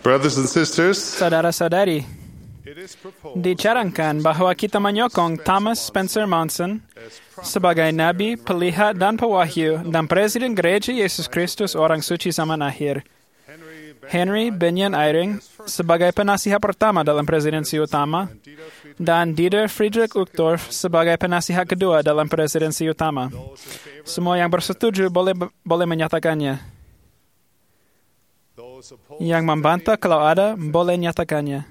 Brothers and sisters, Saudara-saudari, it is proposed dicarangkan bahwa kita menyokong Thomas Spencer Monson sebagai nabi, pelihat, dan pewahyu, dan Presiden Gereja Yesus Kristus Orang Suci Zaman Akhir. Henry Benyon Eyring sebagai penasihat pertama dalam presidensi utama, dan Dieter Friedrich Uchtdorf sebagai penasihat kedua dalam presidensi utama. Semua yang bersetuju boleh menyatakannya. Yang membantah kalau ada, boleh nyatakannya.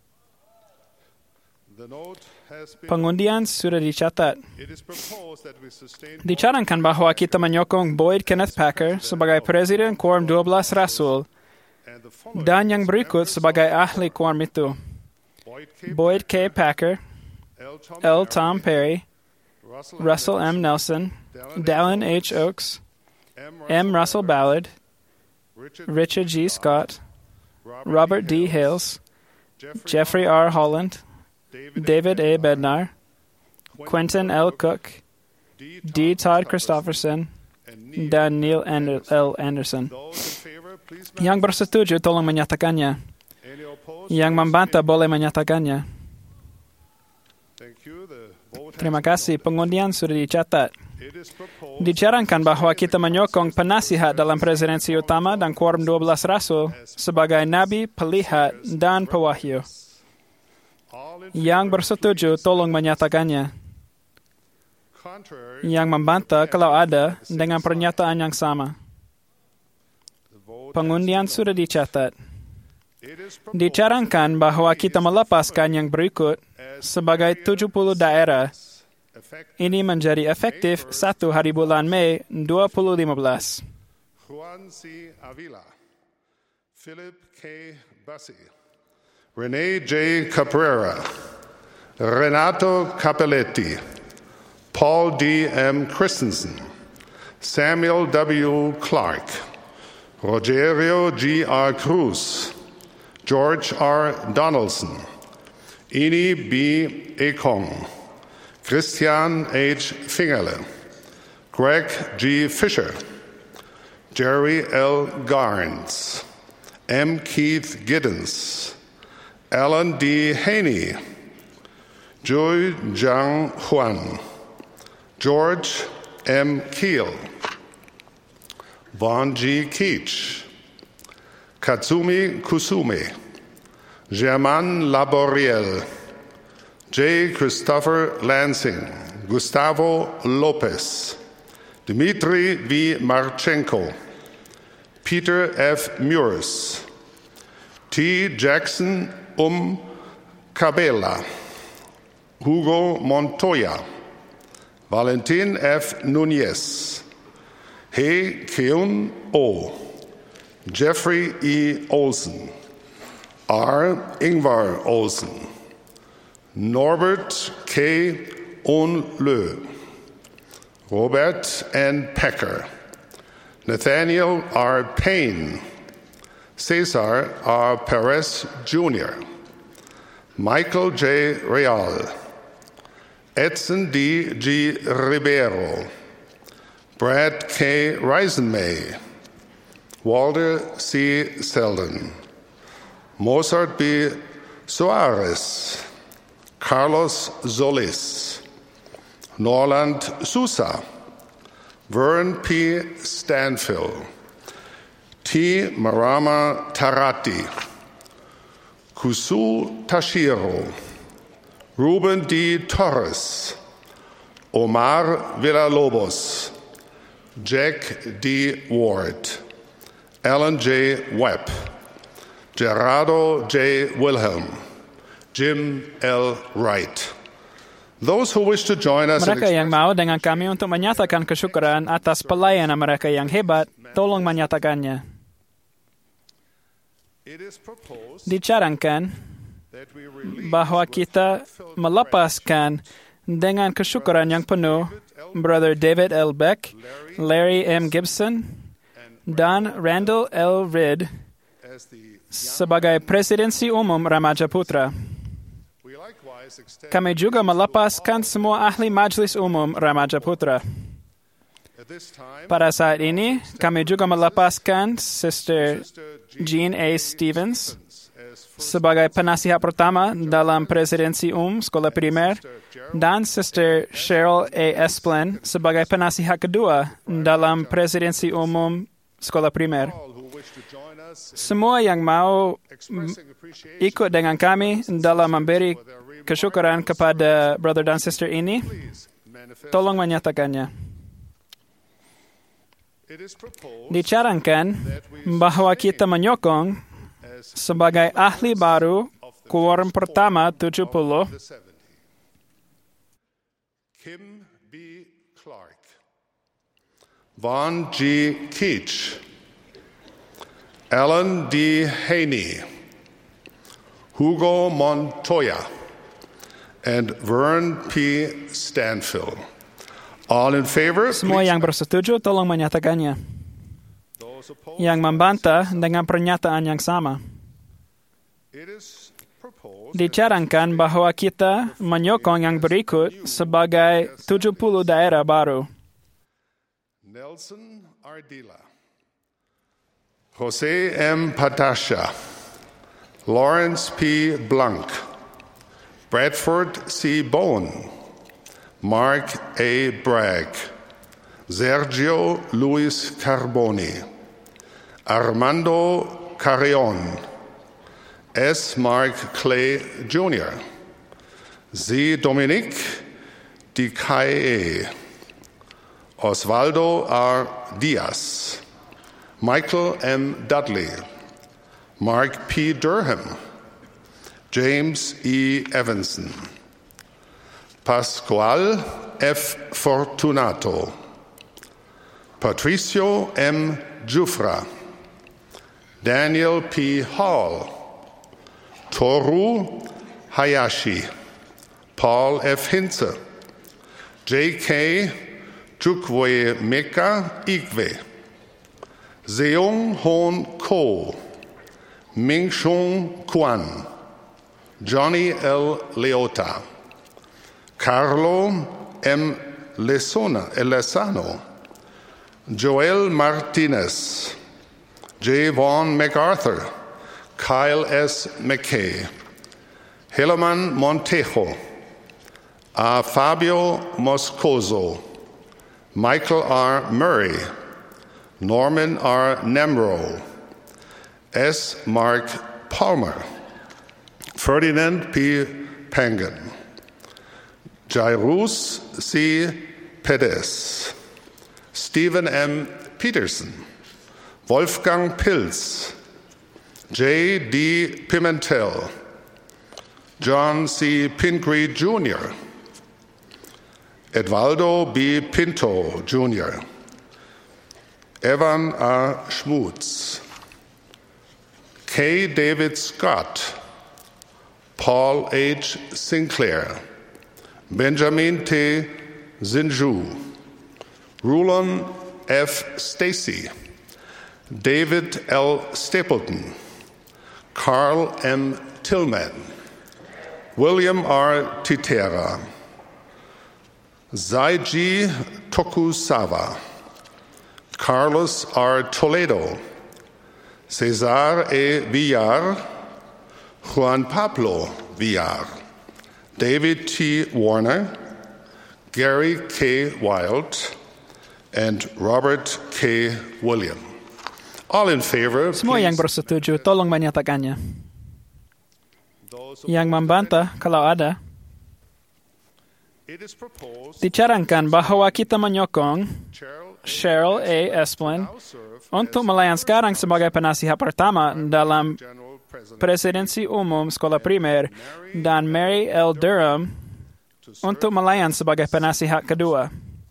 Pengundian sudah dicatat. Dicarangkan bahwa kita menyokong Boyd Kenneth Packer sebagai Presiden Quorum 12 Rasul dan yang berikut sebagai ahli quorum itu. Boyd K. Packer, L. Tom Perry, Russell M. Nelson, Dallin H. Oaks, M. Russell Ballard, Richard G. Scott, Robert D. Hales, Jeffrey R. Holland, David A. Bednar, Quentin L. Cook, D. Todd Christofferson, dan Neil L. Anderson. Yang bersetuju tolong menyatakannya. Yang membantah boleh menyatakannya. Terima kasih, pengundian sudah dicatat. Dicarangkan bahwa kita menyokong penasihat dalam presidensi utama dan Quorum 12 Rasul sebagai nabi, pelihat, dan pewahyu. Yang bersetuju tolong menyatakannya. Yang membantah kalau ada dengan pernyataan yang sama. Pengundian sudah dicatat. Dicarangkan bahwa kita melepaskan yang berikut sebagai 70 daerah. Ini menjadi efektif 1 hari bulan Mei 2015. Juan C. Avila, Philip K. Bassi, Rene J. Caprera, Renato Capelletti, Paul D. M. Christensen, Samuel W. Clark, Rogerio G. R. Cruz, George R. Donaldson, Ini B. Ekong, Christian H. Fingerle, Greg G. Fisher, Jerry L. Garnes, M. Keith Giddens, Alan D. Haney, Joy Zhang Huan, George M. Keel, Vaughn G. Keach, Katsumi Kusume, Germain Laboriel, J. Christopher Lansing, Gustavo Lopez, Dmitry V. Marchenko, Peter F. Muris, T. Jackson Cabela, Hugo Montoya, Valentin F. Nunez, Hei Keun O, Jeffrey E. Olsen, R. Ingvar Olsen, Norbert K. Onlö, Robert N. Pecker, Nathaniel R. Payne, Cesar R. Perez Jr., Michael J. Real, Edson D. G. Ribeiro, Brad K. Reisenmay, Walter C. Selden, Mozart B. Soares, Carlos Solis, Norland Sousa, Vern P. Stanfill, T. Marama Tarati, Kusu Tashiro, Ruben D. Torres, Omar Villalobos, Jack D. Ward, Alan J. Webb, Gerardo J. Wilhelm, Jim L. Wright. Those who wish to join us Mereka yang mau dengan kami untuk menyatakan kesyukuran atas pelayanan mereka yang hebat, tolong menyatakannya. Dicarangkan bahwa kita melepaskan dengan kesyukuran yang penuh Brother David L. Beck, Larry M. Gibson, dan Randall L. Reed sebagai Presidensi Umum Ramaja Putra. Kami juga melepaskan semua ahli Majelis Umum Ramaja Putra. Pada saat ini, kami juga melepaskan Sister Jean A. Stevens sebagai penasihat pertama dalam presidensi sekolah primer dan Sister Cheryl A. Esplin sebagai penasihat kedua dalam presidensi umum sekolah primer. Semua yang mau ikut dengan kami dalam memberi kesyukuran kepada brother dan sister ini, tolong menyatakannya. Dicarankan bahwa kita menyokong sebagai ahli baru quorum pertama 70 Kim B. Clark, Vaughn G. Keach, Alan D. Haney, Hugo Montoya, and Vern P. Stanfill. All in favor? Semua yang bersetuju, tolong menyatakannya. Yang membantah dengan pernyataan yang sama. Dicarankan bahwa kita menyokong yang berikut sebagai 70 daerah baru. Nelson Ardila, Jose M. Patasha, Lawrence P. Blanc, Bradford C. Bowen, Mark A. Bragg, Sergio Luis Carboni, Armando Carrion, S. Mark Clay Jr., Z. Dominique Dicaye, Osvaldo R. Diaz, Michael M. Dudley, Mark P. Durham, James E. Evanson, Pascual F. Fortunato, Patricio M. Jufra, Daniel P. Hall, Toru Hayashi, Paul F. Hinze, J.K. Chukwe Meka Igwe, Seung Hoon Ko, Ming Shung Kwan, Johnny L. Leota, Carlo M. Lesano, Joel Martinez, J. Vaughn MacArthur, Kyle S. McKay, Helaman Montejo, A. Fabio Moscoso, Michael R. Murray, Norman R. Nemro, S. Mark Palmer, Ferdinand P. Pangan, Jairus C. Perez, Stephen M. Peterson, Wolfgang Pilz, J. D. Pimentel, John C. Pingree Jr., Edvaldo B. Pinto Jr., Evan R. Schmutz, K. David Scott, Paul H. Sinclair, Benjamin T. Zinju, Rulon F. Stacy, David L. Stapleton, Carl M. Tillman, William R. Titera, Zaiji Tokusawa, Carlos R. Toledo, Cesar E. Villar, Juan Pablo Villar, David T. Warner, Gary K. Wild, and Robert K. William. All in favor, Semua yang bersetuju, tolong menyatakannya. Yang membantah, kalau ada, dicarankan bahwa kita menyokong Cheryl A. Esplin untuk melayani sekarang sebagai penasihat pertama dalam presidensi umum sekolah primer dan Mary L. Durham untuk melayani sebagai penasihat kedua.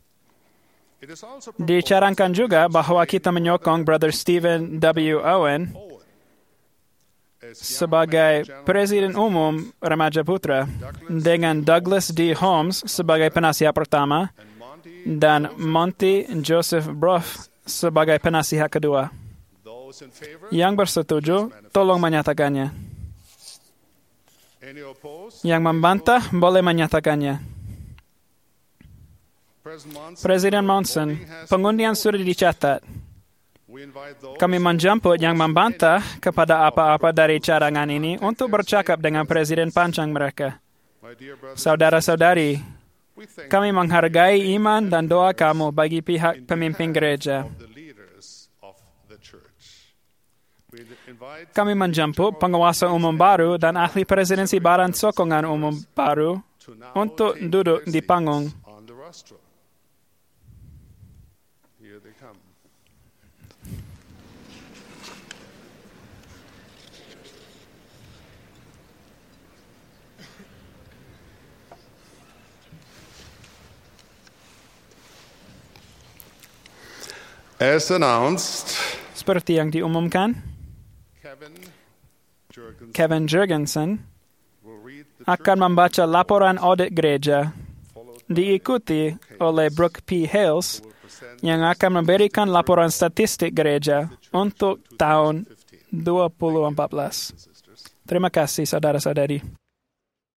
Dicarankan juga bahwa kita menyokong Brother Stephen W. Owen sebagai Presiden Umum Remaja Putra dengan Douglas D. Holmes sebagai penasihat pertama dan Monty Joseph Brough sebagai penasihat kedua. Yang bersetuju, tolong menyatakannya. Yang membantah, boleh menyatakannya. Presiden Monson, pengundian sudah dicatat. Kami menjemput yang membantah kepada apa-apa dari cadangan ini untuk bercakap dengan Presiden Panjang mereka. Saudara-saudari, kami menghargai iman dan doa kamu bagi pihak pemimpin gereja. Kami menjemput penguasa umum baru dan ahli presidensi Badan Sokongan Umum baru untuk duduk di panggung. As announced, Seperti yang diumumkan, Kevin Jurgensen akan membaca laporan audit gereja, diikuti oleh Brooke P. Hales, yang akan memberikan laporan statistik gereja untuk tahun 2014. Terima kasih, saudara-saudari.